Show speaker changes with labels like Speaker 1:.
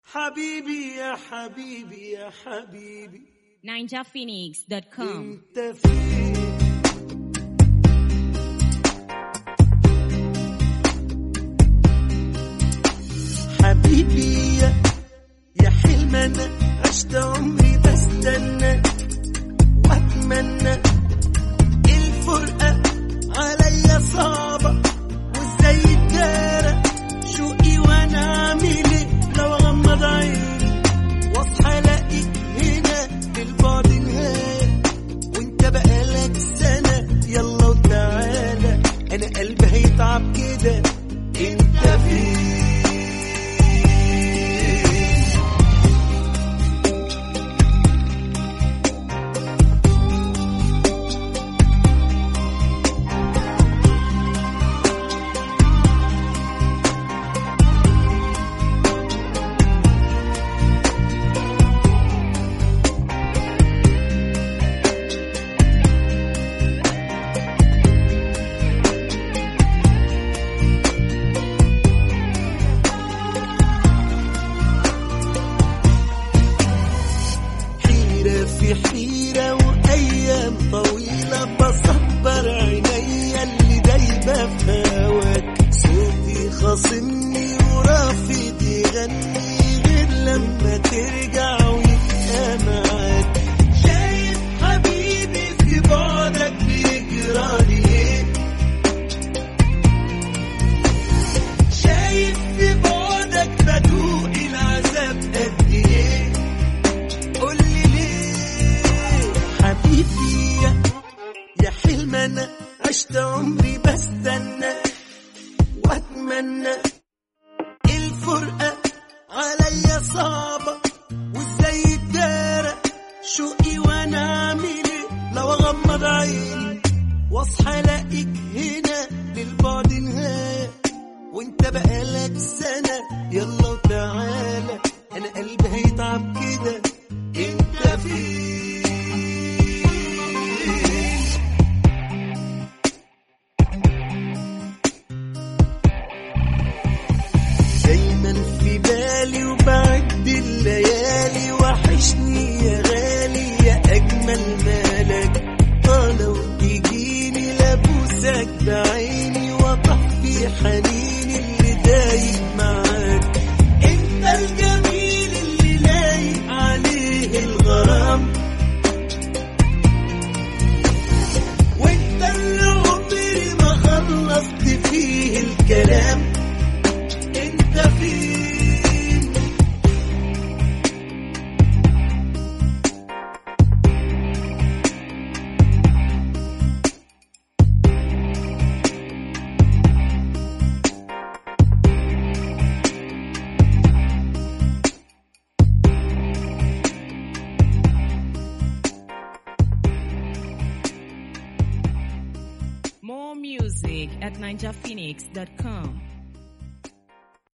Speaker 1: حبيبي يا حبيبي يا حبيبي
Speaker 2: ninjaphoenix.com.
Speaker 1: انت فين؟ حبيبي يا حلم انا عشت عمري بستنى واتمنى الفرقة عليا صعبة وازاي الدارة شوقي وانا اعمل ايه لو اغمض عيني واصحى الاقيك هنا للبعد نهاية وانت بقالك سنة يلا وتعالى انا قلبي هيتعب كده انت فين؟ في حيرة وأيام طويلة بصبر عينيا اللي دايبة في هواك صوتي خاصمني ورافض يغني غير لما ترجع ويبقى معاك شايف حبيبي في بعدك بيجرالي ايه شايف في بعدك بدوق العذاب قد ايه قولي حبيبي يا حلم انا عشت عمري بستنى واتمنى الفرقة عليا صعبة وازاي الدارة شوقي وانا اعمل ايه لو اغمض عيني واصحى الاقيك هنا للبعد نهاية وانت بقالك سنة يلا وتعالى انا قلبي هيتعب كده انت فين؟ دايما في بالي وبعد الليالي وحشني يا غالي يا أجمل مالك لو تجيني لابوسك بعيني وطفي حنيني اللي دايق معاك انت الجميل اللي لايق عليه الغرام وانت اللي عمري ما خلصت فيه الكلام انت فين؟
Speaker 2: More music at ninjaphoenix.com.